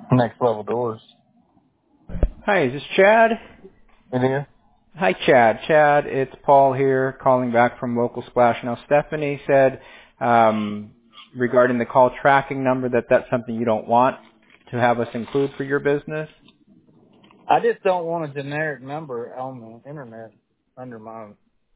Next Level Doors. Hi, is this Chad? It is. Hi, Chad. Chad, it's Paul here calling back from Local Splash. Now, Stephanie said regarding the call tracking number that that's something you don't want to have us include for your business. I just don't want a generic number on the internet under my.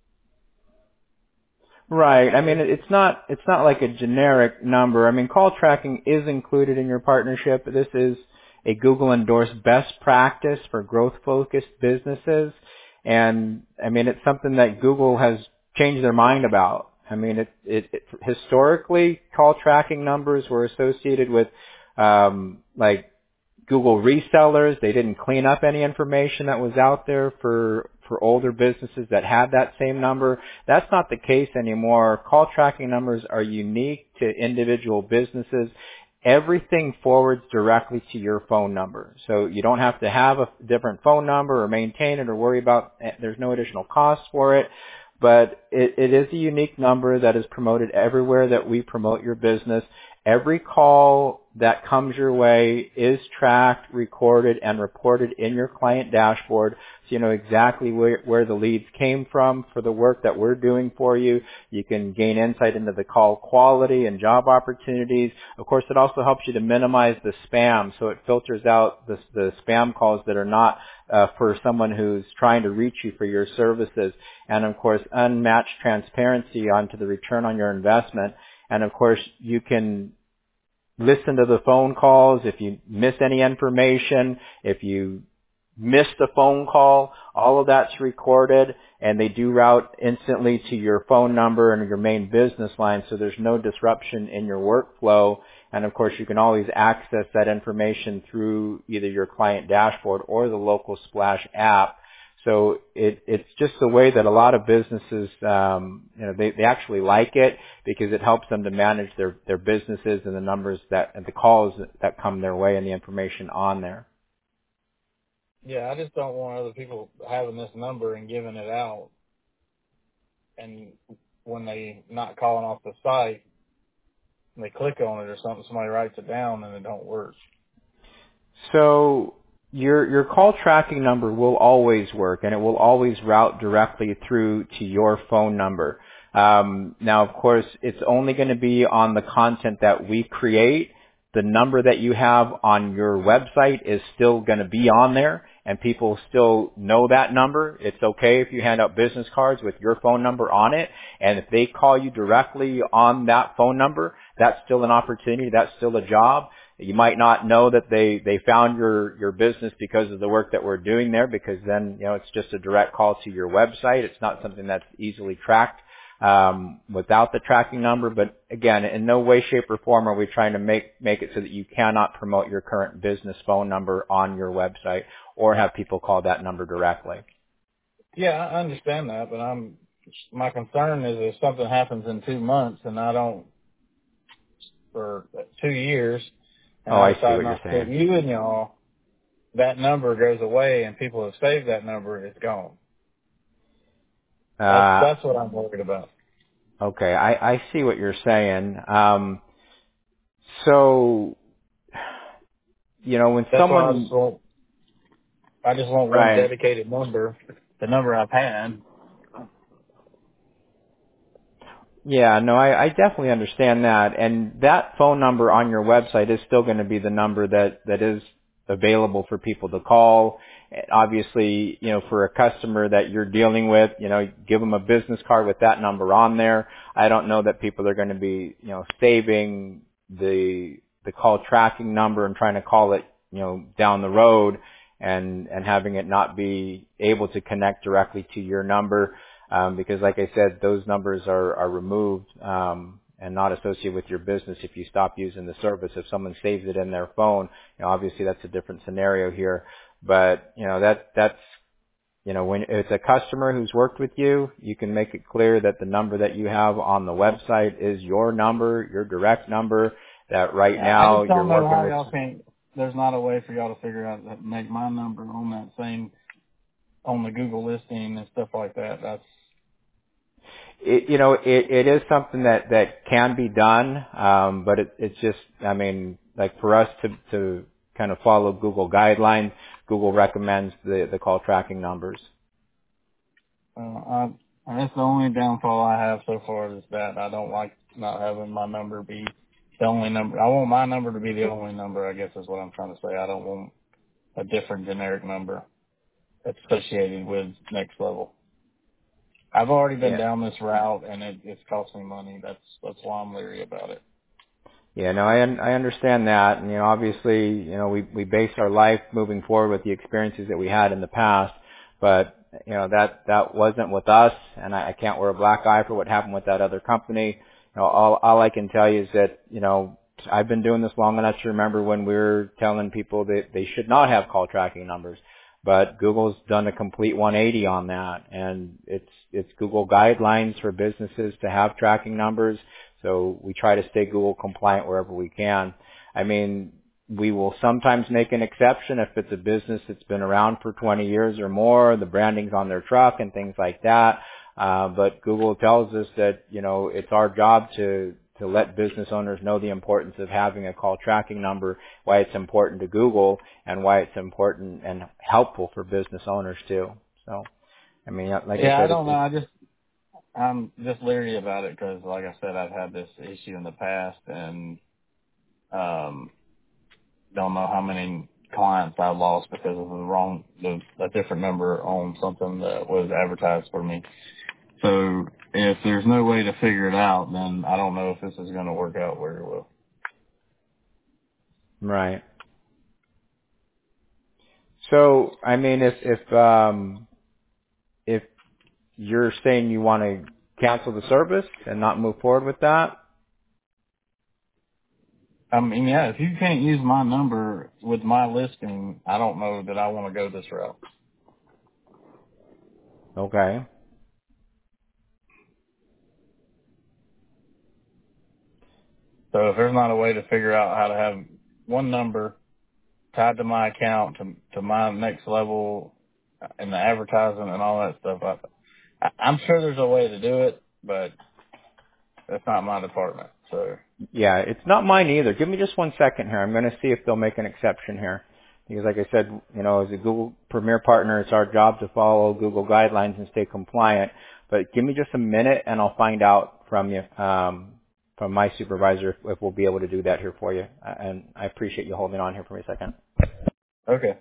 Right. I mean, it's not like a generic number. I mean, call tracking is included in your partnership. This is a Google endorsed best practice for growth focused businesses. And I mean, it's something that Google has changed their mind about. I mean, historically, call tracking numbers were associated with, like Google resellers. They didn't clean up any information that was out there for older businesses that had that same number. That's not the case anymore. Call tracking numbers are unique to individual businesses. Everything forwards directly to your phone number. So you don't have to have a different phone number or maintain it or worry about, there's no additional cost for it. But it is a unique number that is promoted everywhere that we promote your business. Every call that comes your way is tracked, recorded, and reported in your client dashboard, so you know exactly where the leads came from for the work that we're doing for you. You can gain insight into the call quality and job opportunities. Of course, it also helps you to minimize the spam, so it filters out the spam calls that are not for someone who's trying to reach you for your services. And of course, unmatched transparency onto the return on your investment. And of course, you can listen to the phone calls if you miss any information, if you missed a phone call, all of that's recorded, and they do route instantly to your phone number and your main business line, so there's no disruption in your workflow. And of course, you can always access that information through either your client dashboard or the Local Splash app. So it's just the way that a lot of businesses, they actually like it because it helps them to manage their businesses and the numbers and the calls that come their way and the information on there. Yeah, I just don't want other people having this number and giving it out, and when they not calling off the site, they click on it or something, somebody writes it down and it don't work. So your call tracking number will always work, and it will always route directly through to your phone number. Now, of course, it's only going to be on the content that we create. The number that you have on your website is still going to be on there, and people still know that number. It's okay if you hand out business cards with your phone number on it, and if they call you directly on that phone number, that's still an opportunity. That's still a job. You might not know that they found your business because of the work that we're doing there, because then, it's just a direct call to your website. It's not something that's easily tracked without the tracking number. But again, in no way, shape, or form are we trying to make it so that you cannot promote your current business phone number on your website or have people call that number directly. Yeah, I understand that, but my concern is if something happens in 2 months and I don't, for 2 years, and Oh, I I see decide what you're not to put saying. you in y'all, that number goes away and people have saved that number, it's gone. That's what I'm worried about. Okay, I see what you're saying. So, when That's why someone, I just want one right. dedicated number, the number I've had. Yeah, no, I definitely understand that. And that phone number on your website is still going to be the number that is available for people to call. Obviously, for a customer that you're dealing with, give them a business card with that number on there. I don't know that people are going to be, saving the call tracking number and trying to call it, down the road and having it not be able to connect directly to your number. Because like I said, those numbers are removed, and not associated with your business if you stop using the service. If someone saves it in their phone, obviously that's a different scenario here. But, that's, when it's a customer who's worked with you, you can make it clear that the number that you have on the website is your number, your direct number, that right I now just you're don't know working how with. y'all can, there's not a way for y'all to figure out that make my number on that same, on the Google listing and stuff like that. That's, It is something that can be done, but it's just, I mean, like for us to kind of follow Google guidelines. Google recommends the call tracking numbers. That's the only downfall I have so far is that I don't like not having my number be the only number. I want my number to be the only number, I guess is what I'm trying to say. I don't want a different generic number associated with Next Level. I've already been Yeah. down this route and it's cost me money. That's why I'm leery about it. Yeah, no, I understand that. And, obviously, we base our life moving forward with the experiences that we had in the past, but, that wasn't with us, and I can't wear a black eye for what happened with that other company. All I can tell you is that, I've been doing this long enough to remember when we were telling people that they should not have call tracking numbers. But Google's done a complete 180 on that, and it's Google guidelines for businesses to have tracking numbers. So we try to stay Google compliant wherever we can. I mean, we will sometimes make an exception if it's a business that's been around for 20 years or more, the branding's on their truck and things like that. But Google tells us that, it's our job to let business owners know the importance of having a call tracking number, why it's important to Google, and why it's important and helpful for business owners too. So, I mean, like I said, I don't know. I'm just leery about it because, like I said, I've had this issue in the past and don't know how many clients I lost because of a different number on something that was advertised for me. So if there's no way to figure it out, then I don't know if this is going to work out very well. Right. So, I mean, if you're saying you want to cancel the service and not move forward with that, I mean, yeah, if you can't use my number with my listing, I don't know that I want to go this route. okay. So if there's not a way to figure out how to have one number tied to my account to my Next Level and the advertising and all that stuff, I'm sure there's a way to do it, but that's not my department. So Yeah, it's not mine either. Give me just 1 second here. I'm going to see if they'll make an exception here. Because like I said, as a Google Premier partner, it's our job to follow Google guidelines and stay compliant. But give me just a minute and I'll find out from you, from my supervisor if we'll be able to do that here for you. And I appreciate you holding on here for me a second. okay.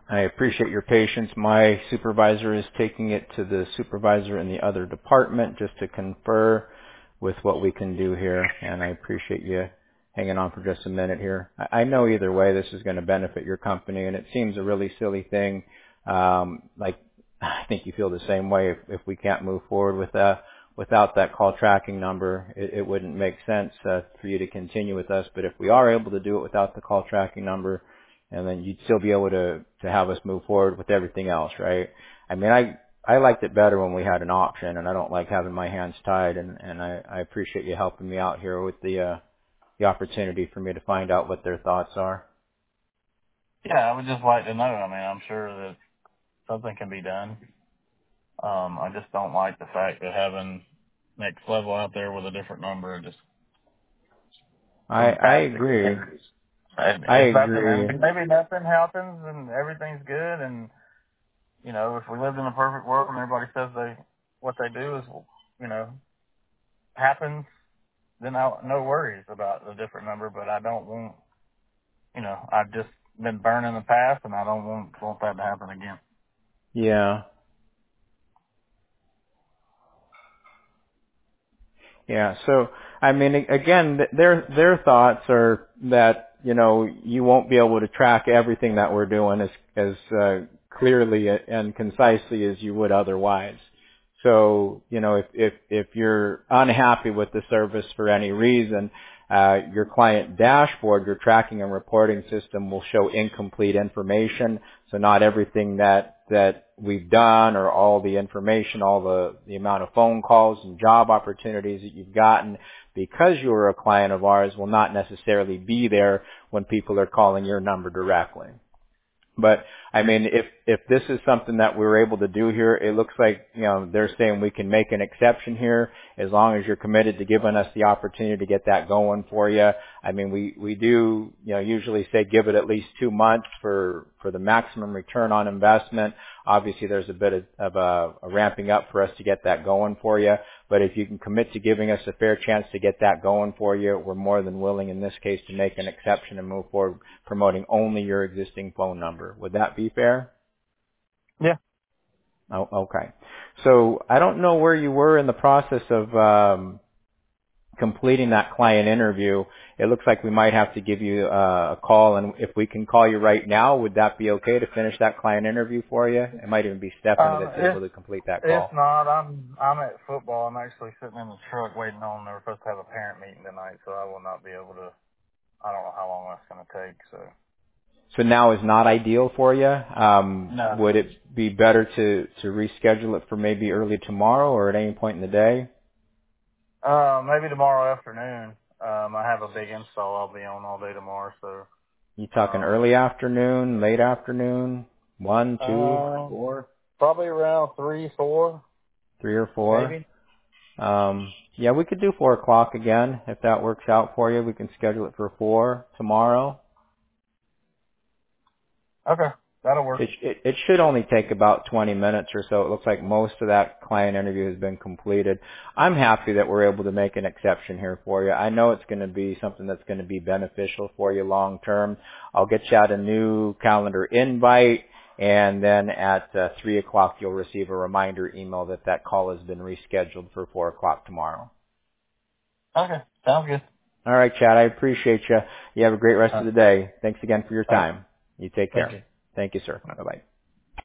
I appreciate your patience. My supervisor is taking it to the supervisor in the other department just to confer with what we can do here, and I appreciate you hanging on for just a minute here. I know either way this is going to benefit your company, and it seems a really silly thing. Like, I think you feel the same way. If we can't move forward with without that call tracking number, it wouldn't make sense for you to continue with us. But if we are able to do it without the call tracking number, and then you'd still be able to have us move forward with everything else, right? I mean, I liked it better when we had an option, and I don't like having my hands tied, and I appreciate you helping me out here with the opportunity for me to find out what their thoughts are. Yeah, I would just like to know. I mean, I'm sure that something can be done. I just don't like the fact that having next level out there with a different number just from I past agree. experience. I If nothing, agree. maybe nothing happens and everything's good, and if we lived in a perfect world and everybody says what they do is, happens, then no worries about the different number. But I don't want, I've just been burned in the past, and I don't want that to happen again. Yeah. Yeah. So, I mean, again, their thoughts are that, you won't be able to track everything that we're doing as clearly and concisely as you would otherwise. So, if you're unhappy with the service for any reason, your client dashboard, your tracking and reporting system will show incomplete information. So not everything that we've done or all the information, all the amount of phone calls and job opportunities that you've gotten because you're a client of ours will not necessarily be there when people are calling your number directly. But I mean, if this is something that we're able to do here, it looks like, they're saying we can make an exception here as long as you're committed to giving us the opportunity to get that going for you. I mean, we do, usually say give it at least 2 months for the maximum return on investment. Obviously there's a bit of a ramping up for us to get that going for you. But if you can commit to giving us a fair chance to get that going for you, we're more than willing in this case to make an exception and move forward promoting only your existing phone number. Would that be fair? Yeah. Oh, okay. So I don't know where you were in the process of completing that client interview. It looks like we might have to give you a call, and if we can call you right now, would that be okay to finish that client interview for you? It might even be Stephanie that's able to complete that If call. not, I'm at football. I'm actually sitting in the truck waiting on. They were supposed to have a parent meeting tonight, so I will not be able to. I don't know how long that's going to take. So So now is not ideal for you. no. Would it be better to reschedule it for maybe early tomorrow or at any point in the day? Maybe tomorrow afternoon. I have a big install I'll be on all day tomorrow. So You talking early afternoon, late afternoon, 1, 2, 4, probably around 3, 4, 3 or 4? maybe. Yeah, we could do 4 o'clock again if that works out for you. We can schedule it for 4 tomorrow. Okay, that'll work. It should only take about 20 minutes or so. It looks like most of that client interview has been completed. I'm happy that we're able to make an exception here for you. I know it's going to be something that's going to be beneficial for you long term. I'll get you out a new calendar invite, and then at 3 o'clock you'll receive a reminder email that call has been rescheduled for 4 o'clock tomorrow. Okay, sounds good. All right, Chad, I appreciate you. You have a great rest of the day. Thanks again for your All right. time. You take Thank care. you. Thank you, sir. Bye-bye.